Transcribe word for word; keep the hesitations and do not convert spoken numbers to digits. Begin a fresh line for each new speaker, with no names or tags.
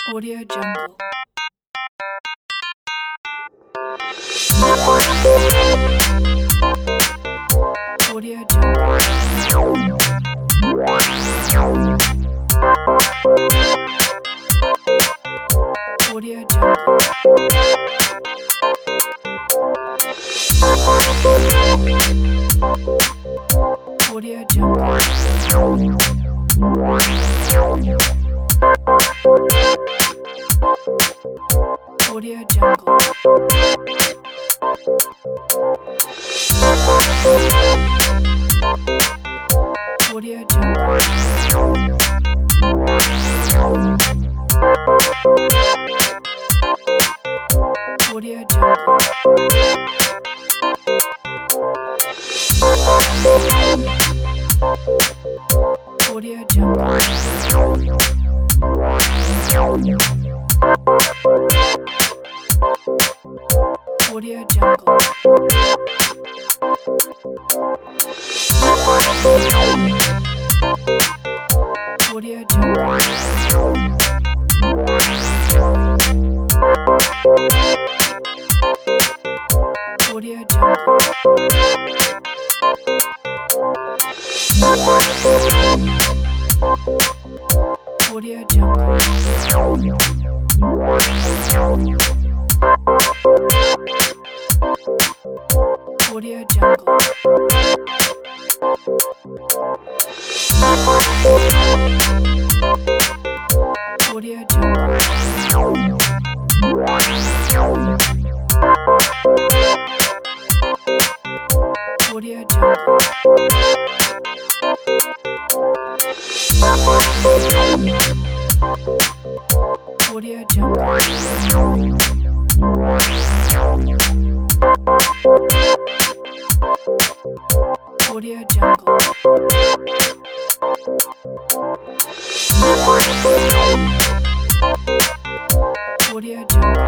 Audio Jungle. Audio Jungle. Audio Jungle. Audio Jungle. Audio Jungle. Audio Jungle. Audio Jungle. Audio Jungle. Audio Jungle. Audio Jungle. Audio Jungle. Audio Jungle. Audio Jungle. Audio Jungle. Audio Jungle. Audio Jungle. Audio Jungle. Audio Jungle.